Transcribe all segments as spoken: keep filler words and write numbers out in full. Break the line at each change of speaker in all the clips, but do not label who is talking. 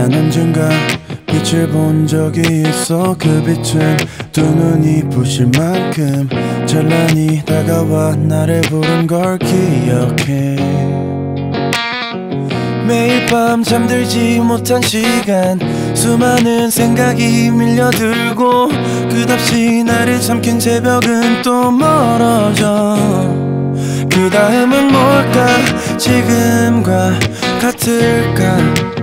난 언젠가 빛을 본 적이 있어. 그 빛은 두 눈이 부실 만큼 찬란히 다가와 나를 부른 걸 기억해. 매일 밤 잠들지 못한 시간, 수많은 생각이 밀려들고 끝없이 나를 삼킨 새벽은 또 멀어져. 그 다음은 뭘까? 지금과 같을까?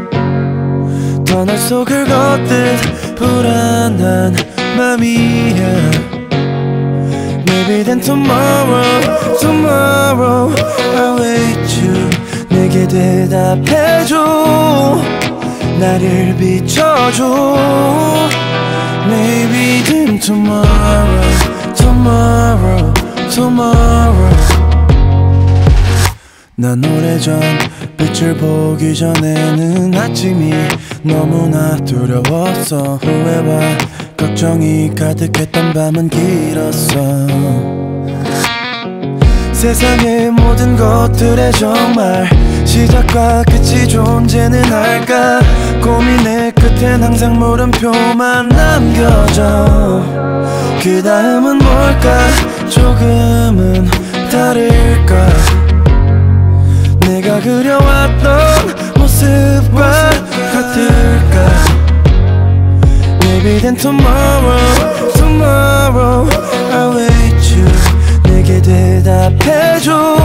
터널 속을 걷듯 불안한 맘이야. Maybe then tomorrow, tomorrow I'll wait you. 내게 대답해줘, 나를 비춰줘. Maybe then tomorrow, tomorrow, tomorrow. 난 오래전 빛을 보기 전에는 아침이 너무나 두려웠어. 후회와 걱정이 가득했던 밤은 길었어. 세상의 모든 것들에 정말 시작과 끝이 존재는 할까? 고민의 끝엔 항상 물음표만 남겨져. 그 다음은 뭘까? 조금은 다를까? 내가 그려왔던 모습과 같을까? Maybe then tomorrow, tomorrow I'll wait you. 내게 대답해줘,